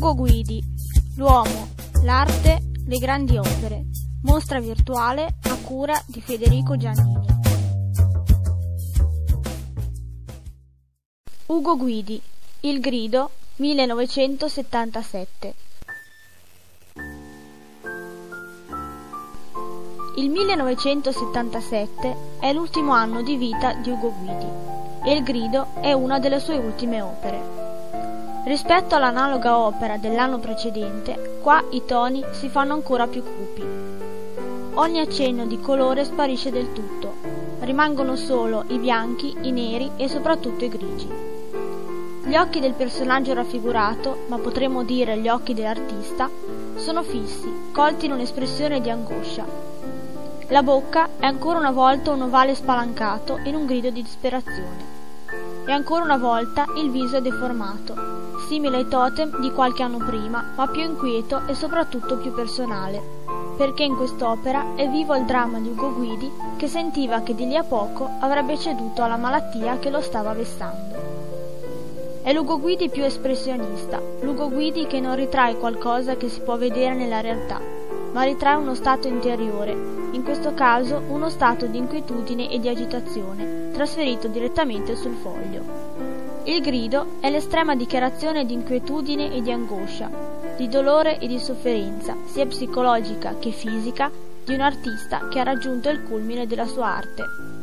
Ugo Guidi, l'uomo, l'arte, le grandi opere. Mostra virtuale a cura di Federico Giannini. Ugo Guidi, Il grido, 1977. Il 1977 è l'ultimo anno di vita di Ugo Guidi e Il grido è una delle sue ultime opere. Rispetto all'analoga opera dell'anno precedente, qua i toni si fanno ancora più cupi. Ogni accenno di colore sparisce del tutto, rimangono solo i bianchi, i neri e soprattutto i grigi. Gli occhi del personaggio raffigurato, ma potremmo dire gli occhi dell'artista, sono fissi, colti in un'espressione di angoscia. La bocca è ancora una volta un ovale spalancato in un grido di disperazione. E ancora una volta il viso è deformato, simile ai totem di qualche anno prima, ma più inquieto e soprattutto più personale, perché in quest'opera è vivo il dramma di Ugo Guidi che sentiva che di lì a poco avrebbe ceduto alla malattia che lo stava vessando. È l'Ugo Guidi più espressionista, l'Ugo Guidi che non ritrae qualcosa che si può vedere nella realtà, ma ritrae uno stato interiore, in questo caso uno stato di inquietudine e di agitazione, trasferito direttamente sul foglio. Il grido è l'estrema dichiarazione di inquietudine e di angoscia, di dolore e di sofferenza, sia psicologica che fisica, di un artista che ha raggiunto il culmine della sua arte.